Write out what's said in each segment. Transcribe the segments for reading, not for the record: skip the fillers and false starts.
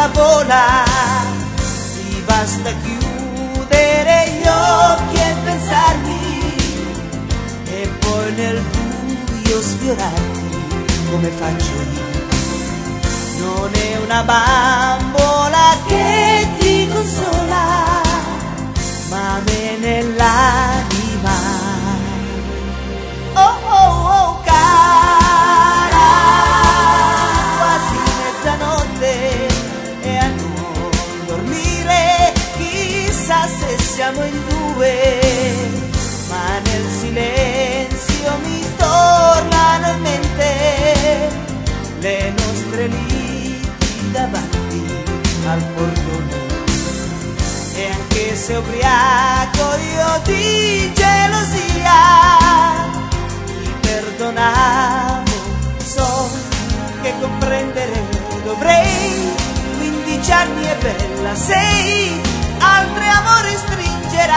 vita vola, ti basta chiudere gli occhi e pensarmi, e poi nel buio sfiorarti come faccio io. Non è una bambola che ti consola, ma me nell'anima. Oh oh oh cara, quasi mezzanotte e a non dormire, chissà se siamo in due, ma nel silenzio mi tornano in mente le nostre liti davanti al portone. E anche se ubriaco io di gelosia ti perdonavo, so che comprendere dovrei. 15 anni e bella sei, altri amori stringerai,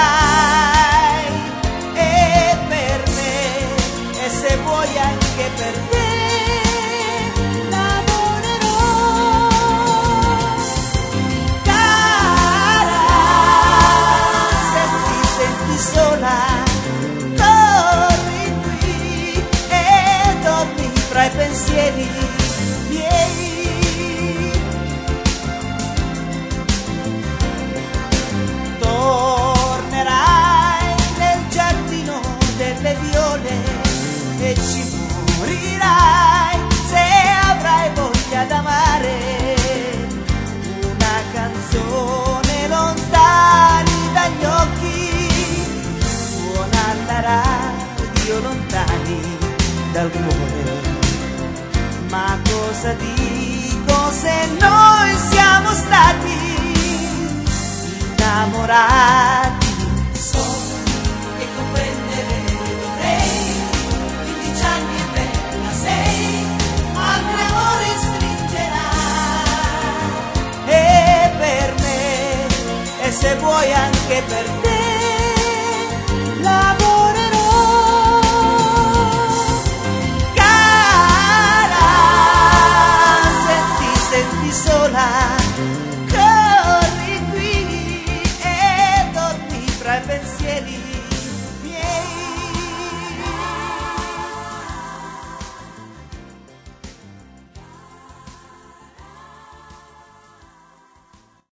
e per me, e se vuoi anche per te, tra i pensieri miei. Tornerai nel giardino delle viole e ci morirai se avrai voglia d'amare una canzone lontani dagli occhi, suona alla radio lontani dal cuore. Ma cosa dico se noi siamo stati innamorati?